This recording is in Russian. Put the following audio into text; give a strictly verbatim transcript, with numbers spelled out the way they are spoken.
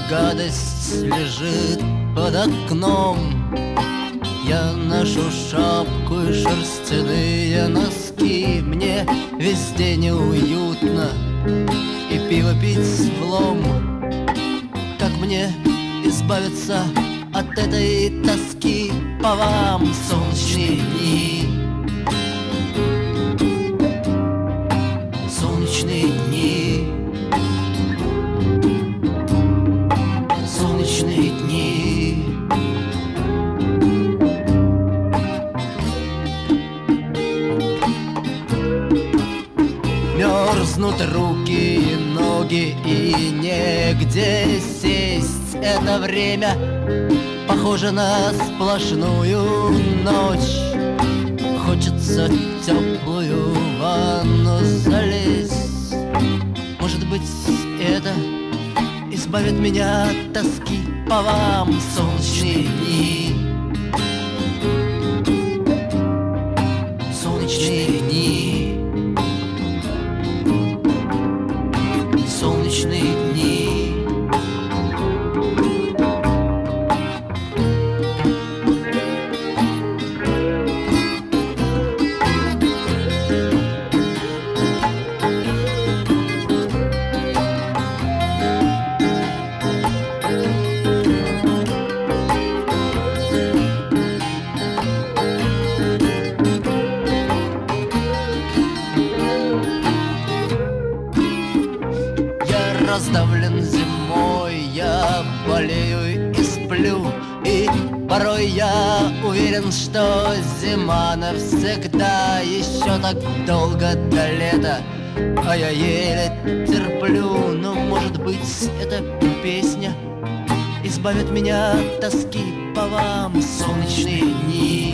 гадость лежит под окном. Я ношу шапку и шерстяные носки. Мне везде неуютно и пиво пить влом. Как мне избавиться от этой тоски по вам, солнечные дни? Солнечные дни, солнечные дни. Мерзнут руки и ноги, и негде сесть. Это время похоже на сплошную ночь. Хочется в теплую ванну залезть. Может быть, это избавит меня от тоски по вам, солнечные дни. Солнечные дни, солнечные дни. Раздавлен зимой, я болею и сплю. И порой я уверен, что зима навсегда. Еще так долго до лета, а я еле терплю. Но может быть эта песня избавит меня от тоски по вам, солнечные дни.